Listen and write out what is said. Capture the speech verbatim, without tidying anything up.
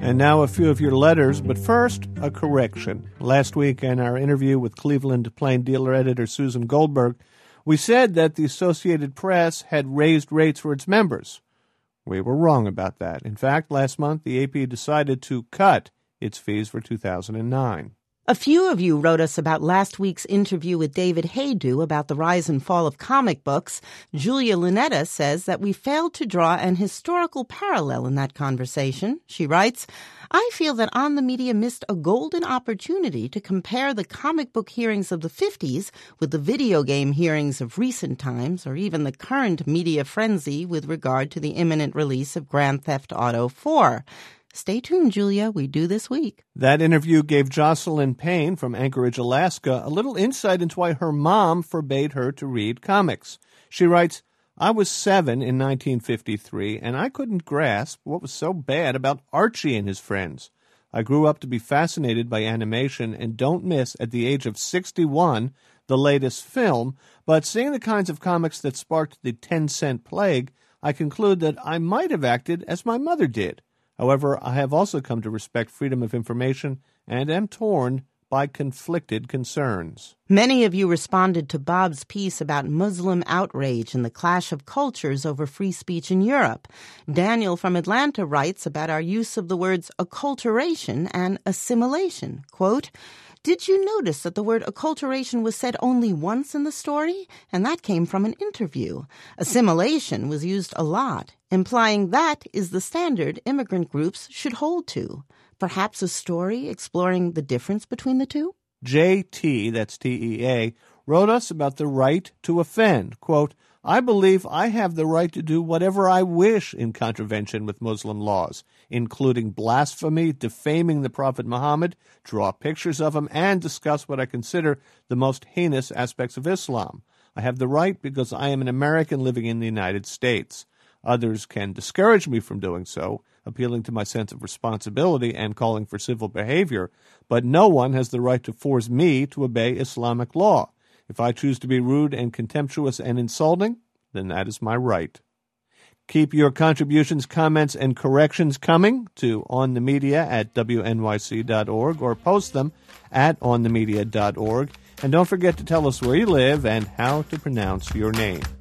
And now a few of your letters, but first, a correction. Last week in our interview with Cleveland Plain Dealer editor Susan Goldberg, we said that the Associated Press had raised rates for its members. We were wrong about that. In fact, last month, the A P decided to cut its fees for two thousand nine. A few of you wrote us about last week's interview with David Haydu about the rise and fall of comic books. Julia Lunetta says that we failed to draw an historical parallel in that conversation. She writes, I feel that On the Media missed a golden opportunity to compare the comic book hearings of the fifties with the video game hearings of recent times, or even the current media frenzy with regard to the imminent release of Grand Theft Auto four. Stay tuned, Julia. We do this week. That interview gave Jocelyn Payne from Anchorage, Alaska, a little insight into why her mom forbade her to read comics. She writes, I was seven in nineteen fifty-three, and I couldn't grasp what was so bad about Archie and his friends. I grew up to be fascinated by animation and don't miss, at the age of sixty-one, the latest film, but seeing the kinds of comics that sparked the ten-cent plague, I conclude that I might have acted as my mother did. However, I have also come to respect freedom of information and am torn by conflicted concerns. Many of you responded to Bob's piece about Muslim outrage and the clash of cultures over free speech in Europe. Daniel from Atlanta writes about our use of the words acculturation and assimilation. Quote, Did you notice that the word acculturation was said only once in the story? And that came from an interview. Assimilation was used a lot, implying that is the standard immigrant groups should hold to. Perhaps a story exploring the difference between the two? J T, that's T E A, wrote us about the right to offend. Quote, I believe I have the right to do whatever I wish in contravention with Muslim laws, including blasphemy, defaming the Prophet Muhammad, draw pictures of him, and discuss what I consider the most heinous aspects of Islam. I have the right because I am an American living in the United States. Others can discourage me from doing so, appealing to my sense of responsibility and calling for civil behavior, but no one has the right to force me to obey Islamic law. If I choose to be rude and contemptuous and insulting, then that is my right. Keep your contributions, comments, and corrections coming to onthemedia at W N Y C dot org or post them at onthemedia dot org. And don't forget to tell us where you live and how to pronounce your name.